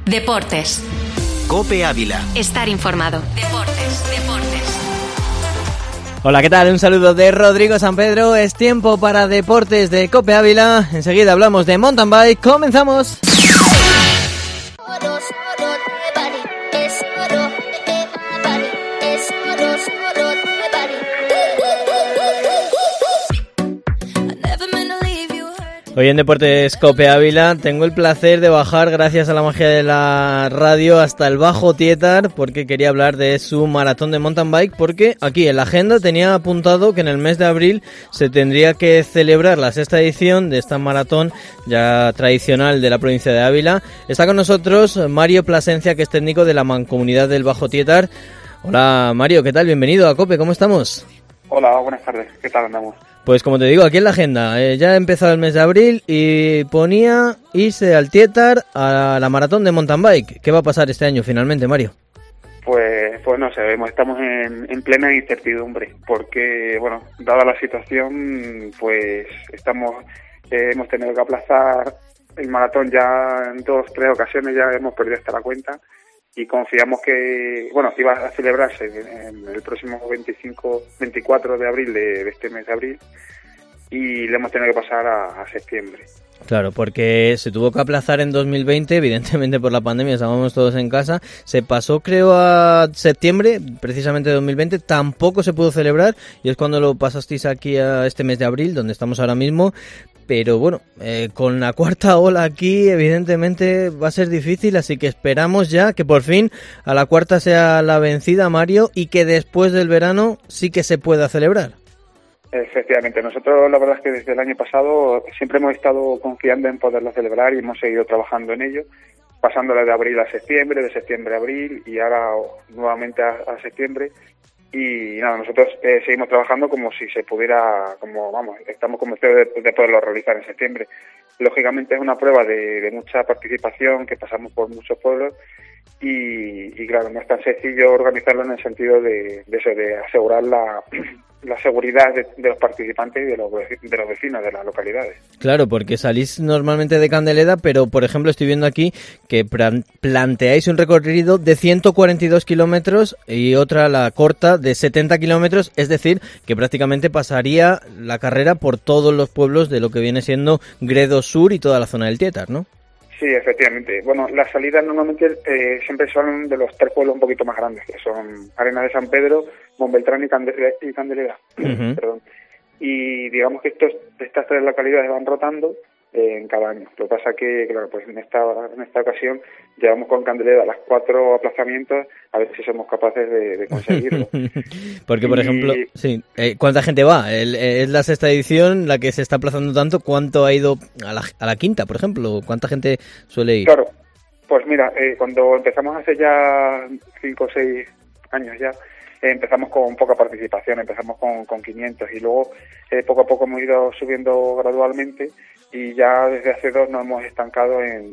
Deportes. COPE Ávila. Estar informado. Deportes. Hola, ¿qué tal? Un saludo de Rodrigo San Pedro. Es tiempo para Deportes de COPE Ávila. Enseguida hablamos de mountain bike. ¡Comenzamos! Hoy en Deportes COPE Ávila tengo el placer de bajar, gracias a la magia de la radio, hasta el Bajo Tietar, porque quería hablar de su maratón de mountain bike, porque aquí en la agenda tenía apuntado que en el mes de abril se tendría que celebrar la 6ª edición de esta maratón ya tradicional de la provincia de Ávila. Está con nosotros Mario Plasencia, que es técnico de la Mancomunidad del Bajo Tietar. Hola Mario, ¿qué tal? Bienvenido a COPE, ¿cómo estamos? Hola, buenas tardes, ¿qué tal andamos? Pues como te digo, aquí en la agenda, ya ha empezado el mes de abril y ponía irse al Tietar a la maratón de mountain bike. ¿Qué va a pasar este año finalmente, Mario? Pues no sabemos, estamos en plena incertidumbre, porque, bueno, dada la situación, pues hemos tenido que aplazar el maratón ya en 2-3 ocasiones, ya hemos perdido hasta la cuenta, y confiamos que, bueno, iba a celebrarse en el próximo 24 de abril de este mes de abril, y le hemos tenido que pasar a septiembre. Claro, porque se tuvo que aplazar en 2020, evidentemente por la pandemia, estábamos todos en casa, se pasó creo a septiembre, precisamente de 2020, tampoco se pudo celebrar, y es cuando lo pasasteis aquí a este mes de abril, donde estamos ahora mismo. Pero bueno, con la 4ª ola aquí evidentemente va a ser difícil, así que esperamos ya que por fin a la 4ª sea la vencida, Mario, y que después del verano sí que se pueda celebrar. Efectivamente, nosotros la verdad es que desde el año pasado siempre hemos estado confiando en poderlo celebrar y hemos seguido trabajando en ello, pasándola de abril a septiembre, de septiembre a abril y ahora nuevamente a septiembre. Y nada, nosotros seguimos trabajando como si se pudiera, estamos convencidos de poderlo realizar en septiembre. Lógicamente es una prueba de mucha participación, que pasamos por muchos pueblos y claro, no es tan sencillo organizarlo en el sentido de asegurar la seguridad de los participantes y de los vecinos de las localidades. Claro, porque salís normalmente de Candeleda, pero por ejemplo estoy viendo aquí que planteáis un recorrido de 142 kilómetros y otra, la corta, de 70 kilómetros, es decir, que prácticamente pasaría la carrera por todos los pueblos de lo que viene siendo Gredos Sur y toda la zona del Tietar, ¿no? Sí, efectivamente. Bueno, las salidas normalmente siempre son de los 3 pueblos un poquito más grandes, que son Arenas de San Pedro, Montbeltrán y Candeleda. Uh-huh. Perdón. Y digamos que estas 3 localidades van rotando en cada año. Lo que pasa que, claro, pues en esta ocasión llevamos con Candeleda las 4 aplazamientos, a ver si somos capaces de conseguirlo. Porque, por ejemplo, sí, ¿cuánta gente va? Es la 6ª edición la que se está aplazando tanto. ¿Cuánto ha ido a la 5ª, por ejemplo? ¿Cuánta gente suele ir? Claro, pues mira, cuando empezamos hace ya 5 o 6 años ya, empezamos con poca participación, empezamos con 500 y luego poco a poco hemos ido subiendo gradualmente y ya desde hace 2 nos hemos estancado en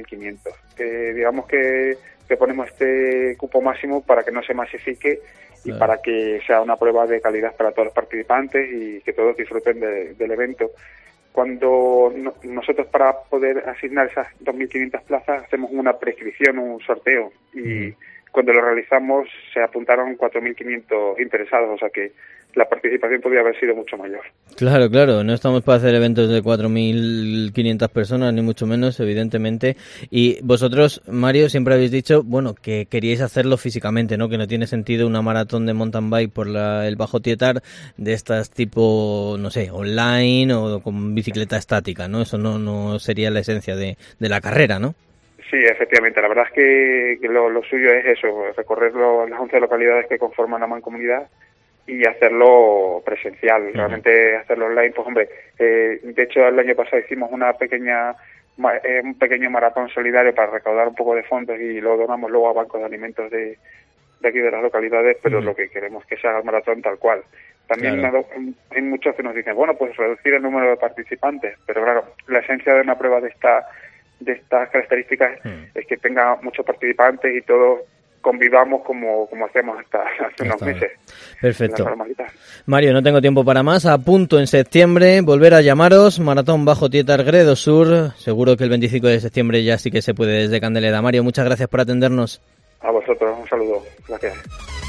2.500. Digamos que ponemos este cupo máximo para que no se masifique y claro, para que sea una prueba de calidad para todos los participantes y que todos disfruten del evento. Cuando nosotros, para poder asignar esas 2.500 plazas, hacemos una prescripción, un sorteo, y cuando lo realizamos se apuntaron 4.500 interesados, o sea que la participación podría haber sido mucho mayor. Claro, no estamos para hacer eventos de 4.500 personas, ni mucho menos, evidentemente. Y vosotros, Mario, siempre habéis dicho, bueno, que queríais hacerlo físicamente, ¿no? Que no tiene sentido una maratón de mountain bike por el Bajo Tietar de estas tipo, no sé, online o con bicicleta estática, ¿no? Eso no sería la esencia de la carrera, ¿no? Sí, efectivamente. La verdad es que lo suyo es eso, recorrer las 11 localidades que conforman la mancomunidad y hacerlo presencial. Uh-huh. Realmente hacerlo online, pues hombre, de hecho el año pasado hicimos un pequeño maratón solidario para recaudar un poco de fondos y lo donamos luego a bancos de alimentos de aquí de las localidades, pero lo que queremos es que se haga el maratón tal cual. También claro, hay muchos que nos dicen, bueno, pues reducir el número de participantes, pero claro, la esencia de una prueba de estas características es que tenga muchos participantes y todos convivamos como hacíamos hasta hace unos meses. Perfecto. Mario, no tengo tiempo para más. A punto en septiembre, volver a llamaros. Maratón Bajo Tietar Gredos Sur. Seguro que el 25 de septiembre ya sí que se puede desde Candeleda. Mario, muchas gracias por atendernos. A vosotros, un saludo. Gracias.